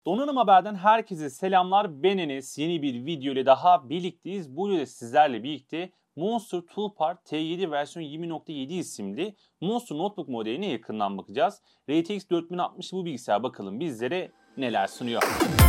Donanım Haber'den herkese selamlar. Ben Enes. Yeni bir video ile daha birlikteyiz. Bu videoda sizlerle birlikte Monster Toolbar T7 versiyon 20.7 isimli Monster Notebook modeline yakından bakacağız. RTX 4060 bu bilgisayar bakalım bizlere neler sunuyor.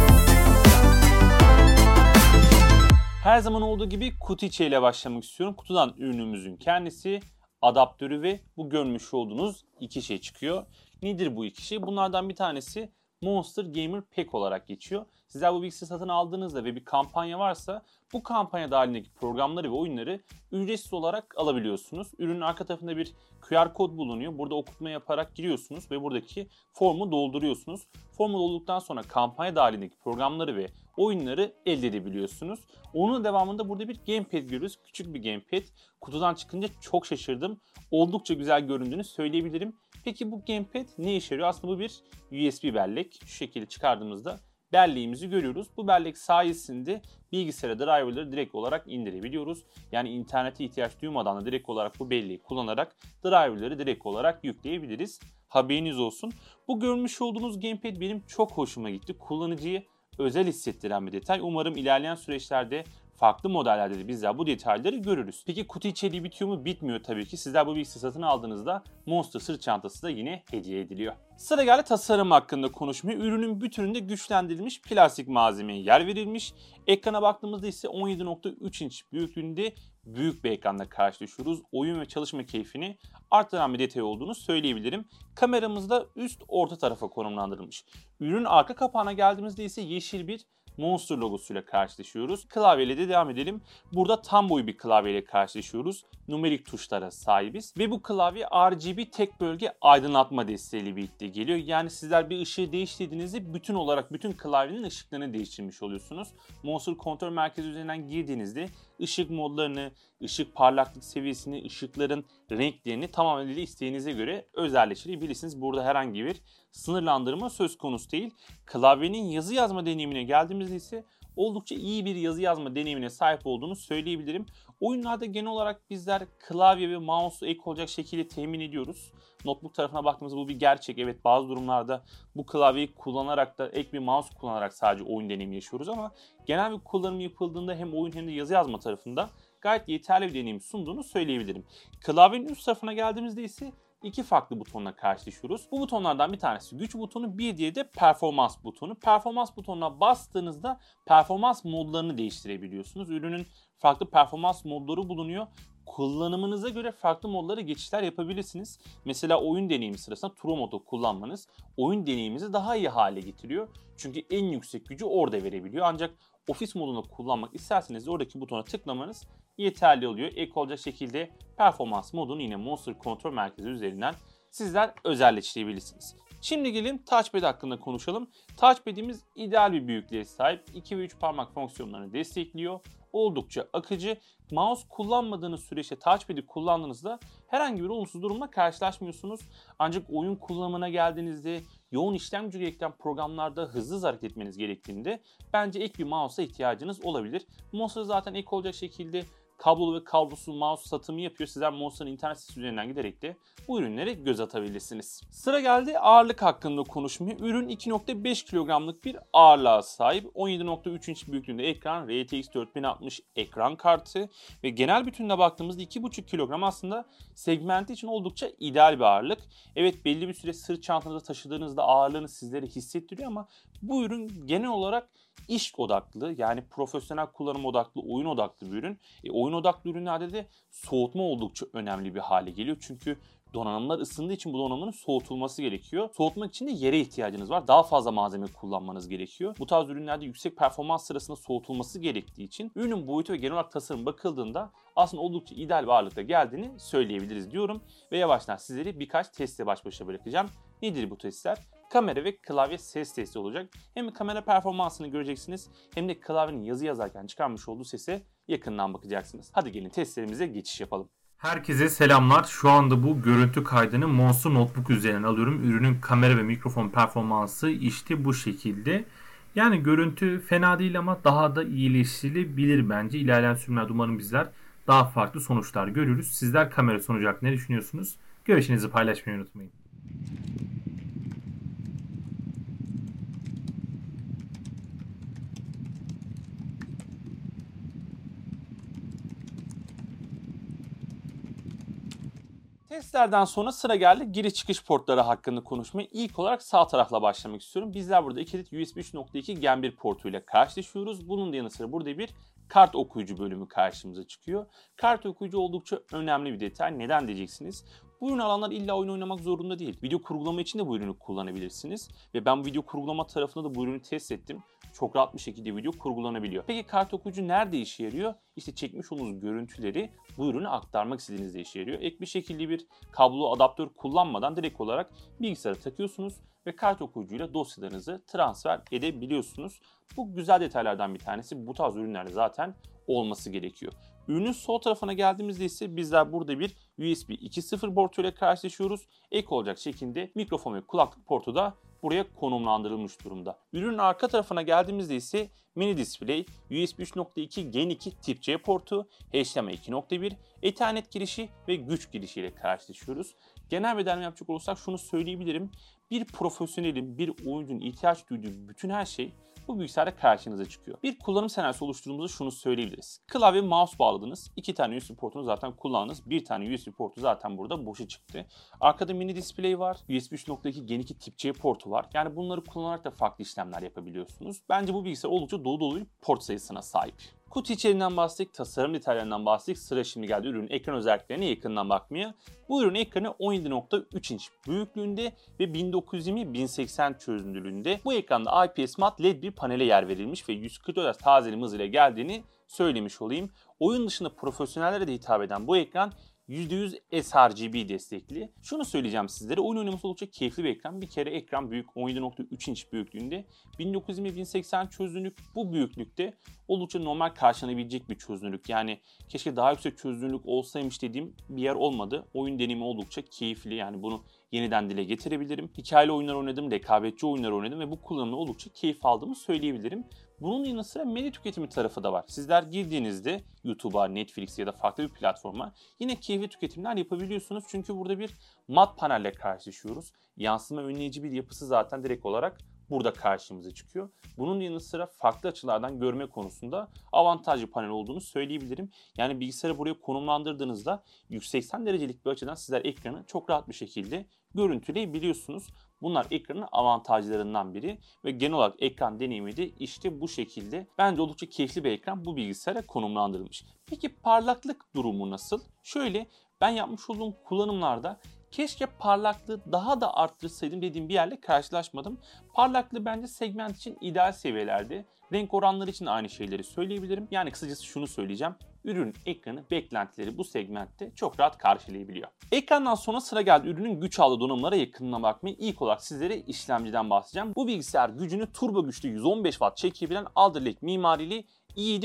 Her zaman olduğu gibi kutu içeriğiyle başlamak istiyorum. Kutudan ürünümüzün kendisi, adaptörü ve bu görmüş olduğunuz iki şey çıkıyor. Nedir bu iki şey? Bunlardan bir tanesi Monster Gamer Pack olarak geçiyor. Sizler bu bilgisayarı satın aldığınızda ve bir kampanya varsa bu kampanya dahilindeki programları ve oyunları ücretsiz olarak alabiliyorsunuz. Ürünün arka tarafında bir QR kod bulunuyor. Burada okutma yaparak giriyorsunuz ve buradaki formu dolduruyorsunuz. Formu doldurduktan sonra kampanya dahilindeki programları ve oyunları elde edebiliyorsunuz. Onun devamında burada bir gamepad görüyoruz. Küçük bir gamepad. Kutudan çıkınca çok şaşırdım. Oldukça güzel göründüğünü söyleyebilirim. Peki bu gamepad ne işe yarıyor? Aslında bu bir USB bellek. Şu şekilde çıkardığımızda belleğimizi görüyoruz. Bu bellek sayesinde bilgisayara driverları direkt olarak indirebiliyoruz. Yani internete ihtiyaç duymadan da direkt olarak bu belleği kullanarak driverları direkt olarak yükleyebiliriz. Haberiniz olsun. Bu görmüş olduğunuz gamepad benim çok hoşuma gitti. Kullanıcıyı özel hissettiren bir detay. Umarım ilerleyen süreçlerde farklı modellerde de bizler bu detayları görürüz. Peki kutu içeriği bitiyor mu? Bitmiyor tabii ki. Sizler bu bilgisayarı satın aldığınızda Monster sırt çantası da yine hediye ediliyor. Sıra geldi tasarım hakkında konuşmaya. Ürünün bütününde güçlendirilmiş plastik malzemeye yer verilmiş. Ekrana baktığımızda ise 17.3 inç büyüklüğünde büyük bir ekranla karşılaşıyoruz. Oyun ve çalışma keyfini arttıran bir detay olduğunu söyleyebilirim. Kameramız da üst orta tarafa konumlandırılmış. Ürünün arka kapağına geldiğimizde ise yeşil bir Monster logosuyla karşılaşıyoruz. Klavyeyle de devam edelim. Burada tam boy bir klavyeyle karşılaşıyoruz. Numerik tuşlara sahibiz. Ve bu klavye RGB tek bölge aydınlatma desteğiyle birlikte geliyor. Yani sizler bir ışığı değiştirdiğinizde bütün olarak bütün klavyenin ışıklarını değiştirmiş oluyorsunuz. Monster kontrol merkezi üzerinden girdiğinizde ışık modlarını, ışık parlaklık seviyesini, ışıkların renklerini tamamen isteğinize göre özelleştirebilirsiniz. Burada herhangi bir sınırlandırma söz konusu değil. Klavyenin yazı yazma deneyimine geldiğimizde ise oldukça iyi bir yazı yazma deneyimine sahip olduğunu söyleyebilirim. Oyunlarda genel olarak bizler klavye ve mouse'u ek olacak şekilde temin ediyoruz. Notebook tarafına baktığımızda bu bir gerçek. Evet, bazı durumlarda bu klavyeyi kullanarak da ek bir mouse kullanarak sadece oyun deneyimi yaşıyoruz ama genel bir kullanım yapıldığında hem oyun hem de yazı yazma tarafında gayet yeterli bir deneyim sunduğunu söyleyebilirim. Klavyenin üst tarafına geldiğimizde ise iki farklı butonla karşılaşıyoruz. Bu butonlardan bir tanesi güç butonu, bir diğeri de performans butonu. Performans butonuna bastığınızda performans modlarını değiştirebiliyorsunuz. Ürünün farklı performans modları bulunuyor. Kullanımınıza göre farklı modlara geçişler yapabilirsiniz. Mesela oyun deneyimi sırasında Turbo modu kullanmanız oyun deneyiminizi daha iyi hale getiriyor. Çünkü en yüksek gücü orada verebiliyor. Ancak ofis modunu kullanmak isterseniz de oradaki butona tıklamanız yeterli oluyor. Ek olacak şekilde performans modunu yine Monster kontrol merkezi üzerinden sizler özelleştirebilirsiniz. Şimdi gelin Touchpad hakkında konuşalım. Touchpad'imiz ideal bir büyüklüğe sahip. 2 ve 3 parmak fonksiyonlarını destekliyor. Oldukça akıcı. Mouse kullanmadığınız süreçte Touchpad'i kullandığınızda herhangi bir olumsuz durumla karşılaşmıyorsunuz. Ancak oyun kullanımına geldiğinizde yoğun işlem gücü gerektiren programlarda hızlı hareket etmeniz gerektiğinde bence ek bir mouse'a ihtiyacınız olabilir. Monster zaten ek olacak şekilde kablolu ve kablosuz mouse satımı yapıyor. Sizler Monster'ın internet sitesi üzerinden giderek de bu ürünlere göz atabilirsiniz. Sıra geldi ağırlık hakkında konuşmaya. Ürün 2.5 kilogramlık bir ağırlığa sahip. 17.3 inç büyüklüğünde ekran, RTX 4060 ekran kartı ve genel bütününe baktığımızda 2.5 kilogram aslında segmenti için oldukça ideal bir ağırlık. Evet, belli bir süre sırt çantanızda taşıdığınızda ağırlığını sizlere hissettiriyor ama bu ürün genel olarak iş odaklı, yani profesyonel kullanım odaklı, oyun odaklı bir ürün. Oyun odaklı ürünlerde de soğutma oldukça önemli bir hale geliyor. Çünkü donanımlar ısındığı için bu donanımın soğutulması gerekiyor. Soğutmak için de yere ihtiyacınız var. Daha fazla malzeme kullanmanız gerekiyor. Bu tarz ürünlerde yüksek performans sırasında soğutulması gerektiği için ürünün boyutu ve genel olarak tasarım bakıldığında aslında oldukça ideal bir ağırlıkta geldiğini söyleyebiliriz diyorum. Ve yavaştan sizleri birkaç testle baş başa bırakacağım. Nedir bu testler? Kamera ve klavye ses testi olacak. Hem kamera performansını göreceksiniz hem de klavyenin yazı yazarken çıkarmış olduğu sese yakından bakacaksınız. Hadi gelin testlerimize geçiş yapalım. Herkese selamlar. Şu anda bu görüntü kaydını Monster Notebook üzerinden alıyorum. Ürünün kamera ve mikrofon performansı işte bu şekilde. Yani görüntü fena değil ama daha da iyileştirilebilir bence. İlerleyen sürümlerde umarım bizler daha farklı sonuçlar görürüz. Sizler kamera sonucu hakkında ne düşünüyorsunuz? Görüşlerinizi paylaşmayı unutmayın. Testlerden sonra sıra geldi giriş çıkış portları hakkında konuşmaya. İlk olarak sağ tarafla başlamak istiyorum. Bizler burada 2 adet USB 3.2 Gen 1 portuyla karşılaşıyoruz. Bunun da yanı sıra burada bir kart okuyucu bölümü karşımıza çıkıyor. Kart okuyucu oldukça önemli bir detay. Neden diyeceksiniz? Bu ürünü alanlar illa oyun oynamak zorunda değil. Video kurgulama için de bu ürünü kullanabilirsiniz. Ve ben bu video kurgulama tarafında da bu ürünü test ettim. Çok rahat bir şekilde video kurgulanabiliyor. Peki kart okuyucu nerede işe yarıyor? İşte çekmiş olduğunuz görüntüleri bu ürüne aktarmak istediğinizde işe yarıyor. Ek bir şekilde bir kablo adaptör kullanmadan direkt olarak bilgisayara takıyorsunuz ve kart okuyucuyla dosyalarınızı transfer edebiliyorsunuz. Bu güzel detaylardan bir tanesi. Bu tarz ürünlerde zaten olması gerekiyor. Ürünün sol tarafına geldiğimizde ise bizler burada bir USB 2.0 portuyla karşılaşıyoruz. Ek olacak şekilde mikrofon ve kulaklık portu da buraya konumlandırılmış durumda. Ürünün arka tarafına geldiğimizde ise mini display, USB 3.2 Gen 2 tip C portu, HDMI 2.1, Ethernet girişi ve güç girişiyle karşılaşıyoruz. Genel bir değerlendirme yapacak olursak şunu söyleyebilirim. Bir profesyonelin, bir oyuncunun ihtiyaç duyduğu bütün her şey bu bilgisayarda karşınıza çıkıyor. Bir kullanım senaryosu oluşturduğumuzda şunu söyleyebiliriz. Klavye ve mouse bağladınız. 2 tane USB portunu zaten kullandınız. 1 tane USB portu zaten burada boşa çıktı. Arkada mini display var. USB 3.2 Gen 2 tip C portu var. Yani bunları kullanarak da farklı işlemler yapabiliyorsunuz. Bence bu bilgisayar oldukça dolu bir port sayısına sahip. Kutu içeriğinden bahsettik, tasarım detaylarından bahsettik. Sıra şimdi geldi ürünün ekran özelliklerine yakından bakmaya. Bu ürün ekranı 17.3 inç büyüklüğünde ve 1920-1080 çözünürlüğünde. Bu ekranda IPS mat LED bir panele yer verilmiş ve 144 Hz tazeleme hızıyla geldiğini söylemiş olayım. Oyun dışında profesyonellere de hitap eden bu ekran %100 sRGB destekli. Şunu söyleyeceğim sizlere, oyun oynaması oldukça keyifli bir ekran. Bir kere ekran büyük, 17.3 inç büyüklüğünde. 1920-1080 çözünürlük bu büyüklükte oldukça normal karşılanabilecek bir çözünürlük. Yani keşke daha yüksek çözünürlük olsaymış dediğim bir yer olmadı. Oyun deneyimi oldukça keyifli, yani bunu yeniden dile getirebilirim. Hikayeli oyunlar oynadım, rekabetçi oyunlar oynadım ve bu kullanımda oldukça keyif aldığımı söyleyebilirim. Bunun yanı sıra medya tüketimi tarafı da var. Sizler girdiğinizde YouTube'a, Netflix ya da farklı bir platforma yine keyifli tüketimler yapabiliyorsunuz. Çünkü burada bir mat panelle karşılaşıyoruz. Yansıma önleyici bir yapısı zaten direkt olarak burada karşımıza çıkıyor. Bunun yanı sıra farklı açılardan görme konusunda avantajlı panel olduğunu söyleyebilirim. Yani bilgisayarı buraya konumlandırdığınızda 180 derecelik bir açıdan sizler ekranı çok rahat bir şekilde görüntüleyebiliyorsunuz. Bunlar ekranın avantajlarından biri ve genel olarak ekran deneyimi de işte bu şekilde. Bence oldukça keyifli bir ekran bu bilgisayara konumlandırılmış. Peki parlaklık durumu nasıl? Şöyle, ben yapmış olduğum kullanımlarda keşke parlaklığı daha da arttırsaydım dediğim bir yerle karşılaşmadım. Parlaklığı bence segment için ideal seviyelerde. Renk oranları için aynı şeyleri söyleyebilirim. Yani kısacası şunu söyleyeceğim. Ürünün ekranı beklentileri bu segmentte çok rahat karşılayabiliyor. Ekrandan sonra sıra geldi ürünün güç aldığı donanımlara yakınına bakmaya. İlk olarak sizlere işlemciden bahsedeceğim. Bu bilgisayar gücünü turbo güçlü 115 Watt çekebilen Alder Lake mimarili i7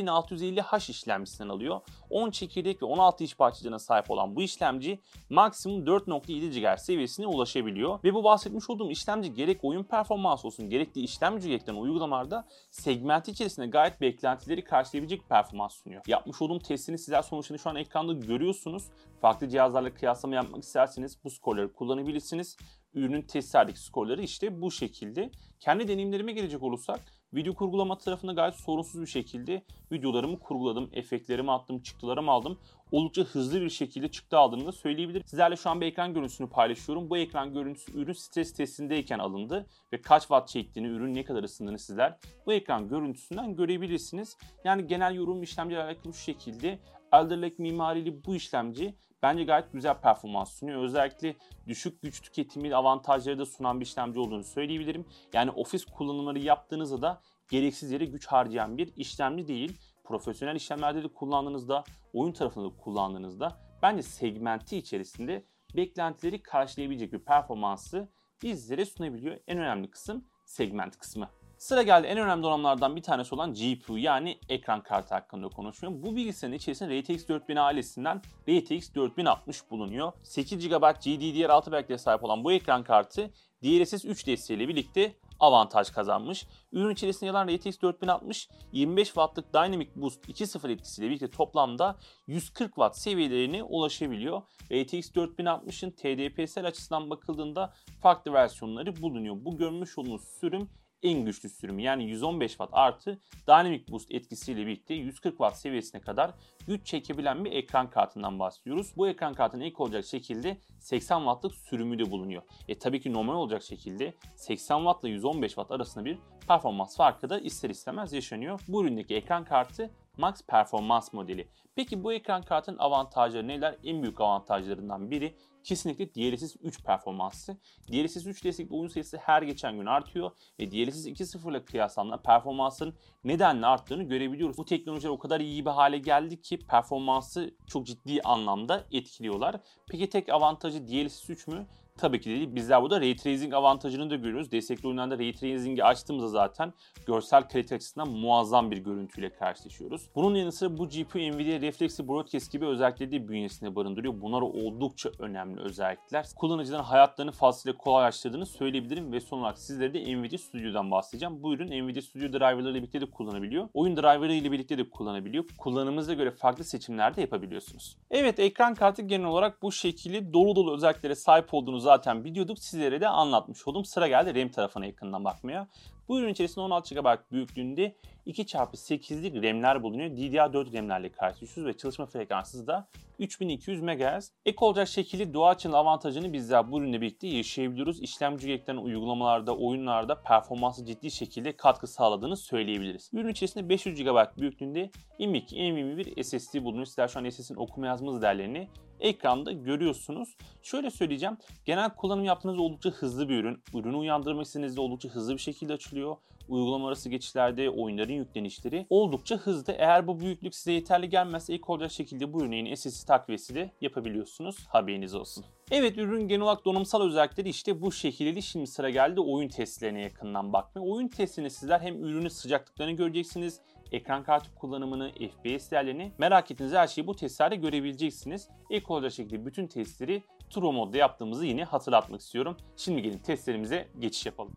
12650H işlemcisinden alıyor. 10 çekirdek ve 16 iş parçacığına sahip olan bu işlemci maksimum 4.7 GHz seviyesine ulaşabiliyor. Ve bu bahsetmiş olduğum işlemci gerek oyun performansı olsun gerekli işlemci gerektiren uygulamalarda segment içerisinde gayet beklentileri karşılayabilecek bir performans sunuyor. Yapmış olduğum testini sizler sonuçlarını şu an ekranda görüyorsunuz. Farklı cihazlarla kıyaslama yapmak isterseniz bu skorları kullanabilirsiniz. Ürünün testlerdeki skorları işte bu şekilde. Kendi deneyimlerime gelecek olursak video kurgulama tarafında gayet sorunsuz bir şekilde videolarımı kurguladım, efektlerimi attım, çıktılarımı aldım. Oldukça hızlı bir şekilde çıktı aldığını da söyleyebilirim. Sizlerle şu an bir ekran görüntüsünü paylaşıyorum. Bu ekran görüntüsü ürün stres testindeyken alındı ve kaç watt çektiğini, ürün ne kadar ısındığını sizler bu ekran görüntüsünden görebilirsiniz. Yani genel yorum işlemciyle alakalı şu şekilde. Alder Lake mimarili bu işlemci bence gayet güzel performans sunuyor. Özellikle düşük güç tüketimi avantajları da sunan bir işlemci olduğunu söyleyebilirim. Yani ofis kullanımları yaptığınızda da gereksiz yere güç harcayan bir işlemci değil. Profesyonel işlemlerde de kullandığınızda, oyun tarafında da kullandığınızda bence segmenti içerisinde beklentileri karşılayabilecek bir performansı bizlere sunabiliyor. En önemli kısım segment kısmı. Sıra geldi en önemli donanımlardan bir tanesi olan GPU yani ekran kartı hakkında konuşuyorum. Bu bilgisayarın içerisinde RTX 4000 ailesinden RTX 4060 bulunuyor. 8 GB GDDR6 belleğe sahip olan bu ekran kartı DLSS 3 desteğiyle birlikte avantaj kazanmış. Ürün içerisinde yer alan RTX 4060 25 Watt'lık Dynamic Boost 2.0 etkisiyle birlikte toplamda 140 Watt seviyelerine ulaşabiliyor. RTX 4060'ın TDP'sel açısından bakıldığında farklı versiyonları bulunuyor. Bu görmüş olduğunuz sürüm en güçlü sürümü, yani 115 Watt artı Dynamic Boost etkisiyle birlikte 140 Watt seviyesine kadar güç çekebilen bir ekran kartından bahsediyoruz. Bu ekran kartının ilk olacak şekilde 80 Watt'lık sürümü de bulunuyor. Tabii ki normal olacak şekilde 80 Watt ile 115 Watt arasında bir performans farkı da ister istemez yaşanıyor. Bu üründeki ekran kartı Max Performans modeli. Peki bu ekran kartının avantajları neler? En büyük avantajlarından biri kesinlikle DLSS 3 performansı. DLSS 3 destekli oyun sayısı her geçen gün artıyor ve DLSS 2.0 ile kıyaslandığında performansın nedenle arttığını görebiliyoruz. Bu teknolojiler o kadar iyi bir hale geldi ki performansı çok ciddi anlamda etkiliyorlar. Peki tek avantajı DLSS 3 mü? Tabii ki değil. Bizler burada Ray Tracing avantajını da görüyoruz. Destekli oyunlarda Ray Tracing'i açtığımızda zaten görsel kalite açısından muazzam bir görüntüyle karşılaşıyoruz. Bunun yanı sıra bu GPU Nvidia Reflexi Broadcast gibi özellikleri de bünyesinde barındırıyor. Bunlar oldukça önemli özellikler. Kullanıcıların hayatlarını fazlasıyla kolaylaştırdığını söyleyebilirim ve son olarak sizlere de Nvidia Studio'dan bahsedeceğim. Bu ürün Nvidia Studio driverları ile birlikte de kullanabiliyor. Oyun driverları ile birlikte de kullanabiliyor. Kullanımınıza göre farklı seçimler de yapabiliyorsunuz. Evet, ekran kartı genel olarak bu şekilde dolu dolu özelliklere sahip olduğunu zaten biliyorduk. Sizlere de anlatmış oldum. Sıra geldi RAM tarafına yakından bakmaya. Bu ürün içerisinde 16 GB büyüklüğünde 2x8'lik RAM'ler bulunuyor. DDR4 RAM'lerle karşılaşıyoruz ve çalışma frekansı da 3200 MHz. Ek olacak şekilde doğaçlama avantajını bizler bu ürünle birlikte yaşayabiliyoruz. İşlemci gerektiren uygulamalarda, oyunlarda performansı ciddi şekilde katkı sağladığını söyleyebiliriz. Ürün içerisinde 500 GB büyüklüğünde M.2 NVMe bir SSD bulunuyor. Sizler şu an SSD'nin okuma yazma hız değerlerini ekranda görüyorsunuz. Şöyle söyleyeceğim. Genel kullanım yaptığınızda oldukça hızlı bir ürün. Ürünü uyandırmak istediğinizde oldukça hızlı bir şekilde açılıyor. Uygulama arası geçişlerde oyunların yüklenişleri oldukça hızlı. Eğer bu büyüklük size yeterli gelmezse ilk olacak şekilde bu ürünün SSD takviyesi de yapabiliyorsunuz. Haberiniz olsun. Evet, ürün genel olarak donanımsal özellikleri işte bu şekilde. Şimdi sıra geldi oyun testlerine yakından bakmaya. Oyun testinde sizler hem ürünün sıcaklıklarını göreceksiniz, ekran kartı kullanımını, FPS değerlerini, merak ettiğiniz her şeyi bu testlerde görebileceksiniz. İlk olacak şekilde bütün testleri Turbo modda yaptığımızı yine hatırlatmak istiyorum. Şimdi gelin testlerimize geçiş yapalım.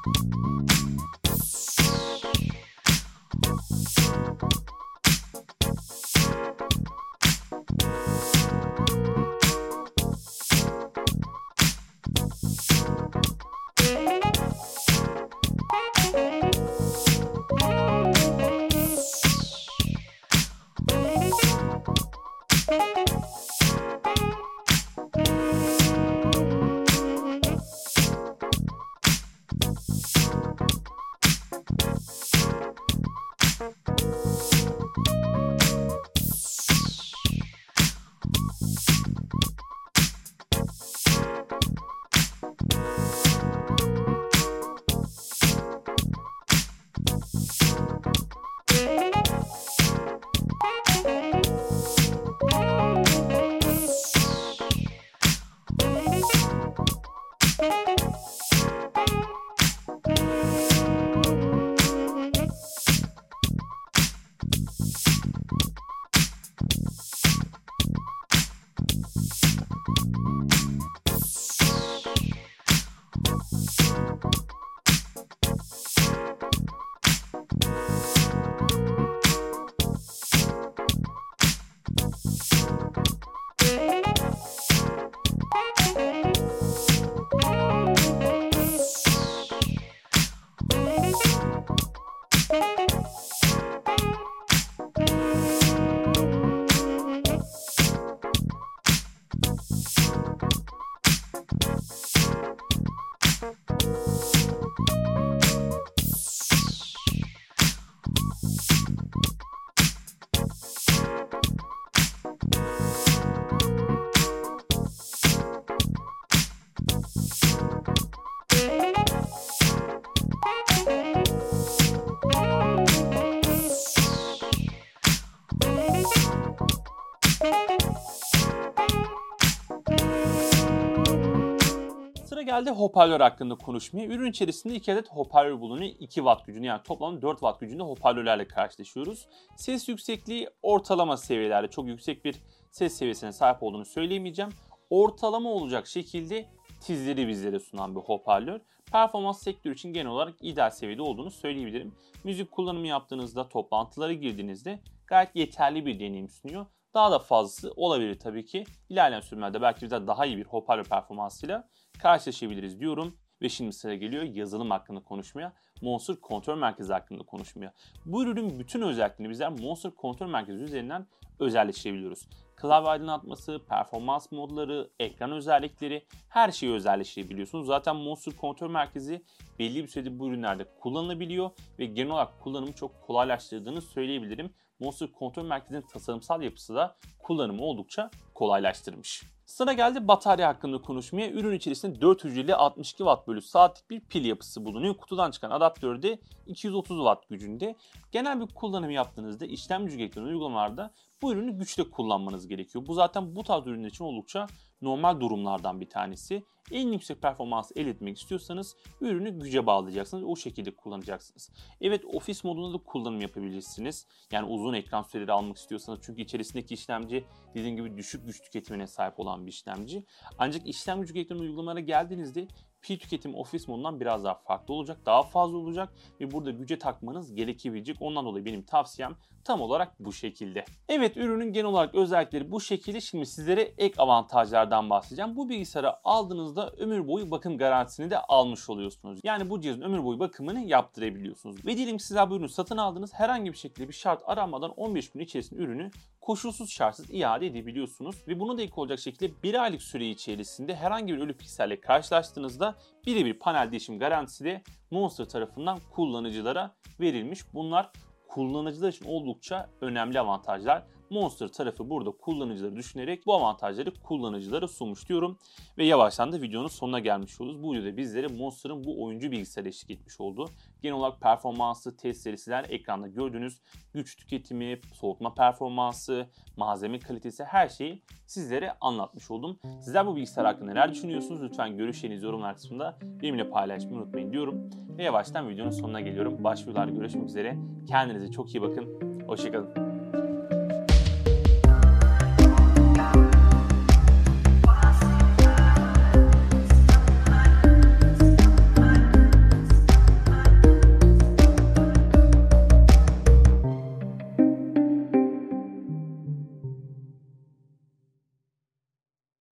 Sıra geldi hoparlör hakkında konuşmaya. Ürün içerisinde 2 adet hoparlör bulunuyor. 2 watt gücünde, yani toplam 4 watt gücünde hoparlörlerle karşılaşıyoruz. Ses yüksekliği ortalama seviyelerde, çok yüksek bir ses seviyesine sahip olduğunu söyleyemeyeceğim. Ortalama olacak şekilde tizleri bizlere sunan bir hoparlör. Performans sektörü için genel olarak ideal seviyede olduğunu söyleyebilirim. Müzik kullanımı yaptığınızda, toplantılara girdiğinizde gayet yeterli bir deneyim sunuyor. Daha da fazlası olabilir tabii ki. İlerleyen sürümlerde belki bize daha iyi bir hoparlör performansıyla karşılaşabiliriz diyorum. Ve şimdi sıra geliyor yazılım hakkında konuşmaya, Monster Kontrol Merkezi hakkında konuşmaya. Bu ürünün bütün özelliklerini bizler Monster Kontrol Merkezi üzerinden özelleştirebiliyoruz. Klavye aydınlatması, performans modları, ekran özellikleri, her şeyi özelleştirebiliyorsunuz. Zaten Monster Kontrol Merkezi belli bir sürede bu ürünlerde kullanılabiliyor ve genel olarak kullanımı çok kolaylaştırdığını söyleyebilirim. Monster Kontrol Merkezi'nin tasarımsal yapısı da kullanımı oldukça kolaylaştırmış. Sıra geldi batarya hakkında konuşmaya. Ürün içerisinde 4 hücreli 62 Watt bölü saatlik bir pil yapısı bulunuyor. Kutudan çıkan adaptörde 230 Watt gücünde. Genel bir kullanım yaptığınızda işlemci ekranı uygulamalarda bu ürünü güçle kullanmanız gerekiyor. Bu zaten bu tarz ürünler için oldukça normal durumlardan bir tanesi. En yüksek performansı elde etmek istiyorsanız ürünü güce bağlayacaksınız ve o şekilde kullanacaksınız. Evet, ofis modunda da kullanım yapabilirsiniz. Yani uzun ekran süreleri almak istiyorsanız, çünkü içerisindeki işlemci dediğim gibi düşük güç tüketimine sahip olan bir işlemci. Ancak işlem gücü ekran uygulamalara geldiğinizde pil tüketimi ofis modundan biraz daha farklı olacak, daha fazla olacak ve burada güce takmanız gerekebilecek. Ondan dolayı benim tavsiyem tam olarak bu şekilde. Evet, ürünün genel olarak özellikleri bu şekilde. Şimdi sizlere ek avantajlardan bahsedeceğim. Bu bilgisayarı aldığınızda ömür boyu bakım garantisini de almış oluyorsunuz. Yani bu cihazın ömür boyu bakımını yaptırabiliyorsunuz. Ve diyelim ki sizler bu ürünü satın aldınız, herhangi bir şekilde bir şart aranmadan 15 gün içerisinde ürünü koşulsuz şartsız iade edebiliyorsunuz. Ve buna da ilk olacak şekilde 1 aylık süre içerisinde herhangi bir ölü pikselle karşılaştığınızda birebir panel değişim garantisi de Monster tarafından kullanıcılara verilmiş. Bunlar kullanıcılar için oldukça önemli avantajlar. Monster tarafı burada kullanıcıları düşünerek bu avantajları kullanıcılara sunmuş diyorum. Ve yavaştan da videonun sonuna gelmiş oluruz. Bu videoda bizlere Monster'ın bu oyuncu bilgisayarı eşlik etmiş oldu. Genel olarak performansı, test serisiler, ekranda gördüğünüz güç tüketimi, soğutma performansı, malzeme kalitesi, her şeyi sizlere anlatmış oldum. Sizler bu bilgisayar hakkında neler düşünüyorsunuz? Lütfen görüşlerinizi yorumlar kısmında benimle paylaşmayı unutmayın diyorum. Ve yavaştan videonun sonuna geliyorum. Başka videolarda görüşmek üzere. Kendinize çok iyi bakın. Hoşçakalın.